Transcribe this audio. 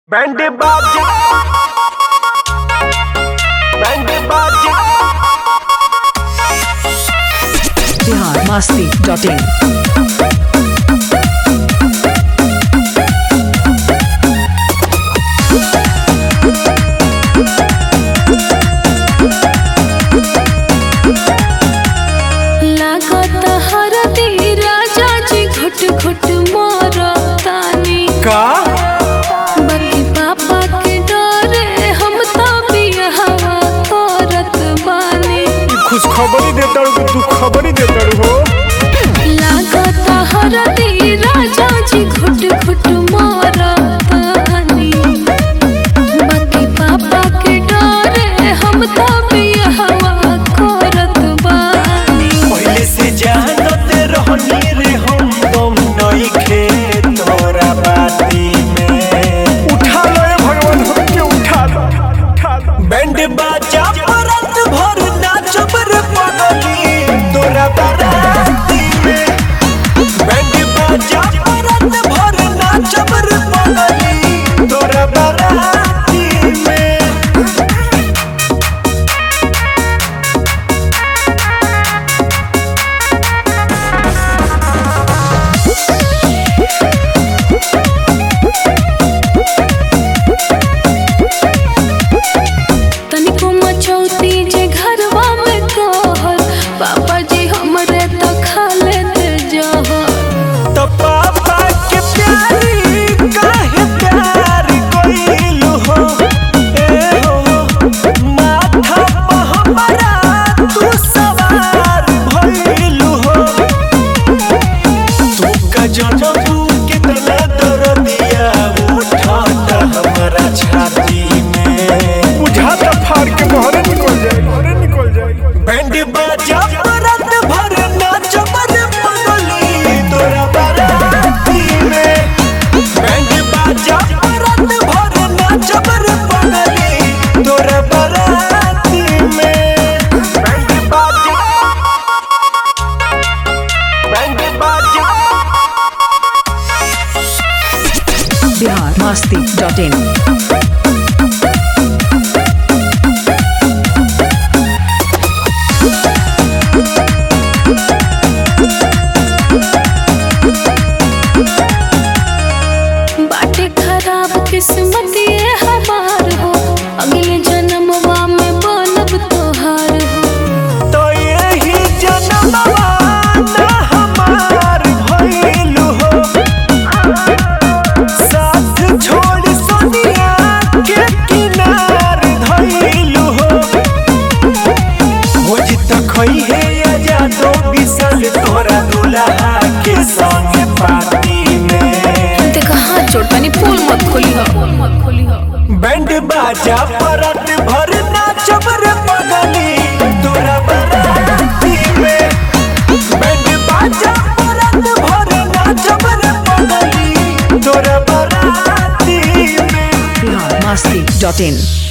Band बाजे band बाजे biharmasti.in घुट मारतानी का बाकी पापा के डरे हम तो बियाहवा करत बानी। खुश खबरी देता तू खबरी देता हो लागत हरदी राजा जी घुट घुट मारतानी बाकी पापा के डरे हम तो बियाहवा करत बानी। पहले से जानत रहनी रे हम तुम नई खे तोरा बाती में उठा लो भगवान हमके उठा लो बैंड बाजा परत भर नाचब रे पगली तोरा बाराती में बैंड बाजा परत भर नाचब रे पगली तोरा बाराती में। तनिको मचौती जे घरवा में कहर पापा जी हमरे तो खा लेते जहर। तो पापा के प्यारी काहे प्यार कोइलू हो ए हो माथा पे हमारा तू सवार भइलू हो तू का जनमू के तना दर्दिया उठाता हमारा छाती में बुझाता फाड़ के मोहरे निकल जाए बैंड बाजा परत भर नाचब रे पगली तोरा बाराती में बैंड बाजा परत भर नाचब रे पगली तोरा बाराती में। बैंड बाजा biharmasti.in बाटे खराब किस्मत ये हमार हो अगले जन्मवा में बनब तोहार हो। तो यही जनमवा ना हमार भइलू हो साथ छोड़ सोनिया के किनार धइलू हो हो जित खई है आजादो बिसल तोरा दुल्हा के संग पार्टी में कहाँ चोट पानी फूल मत खोली हो बैंड बाजा परत भर नाचब रे पगली तोरा बाराती में बैंड बाजा परत भर नाचब रे पगली तोरा बाराती में। biharmasti.in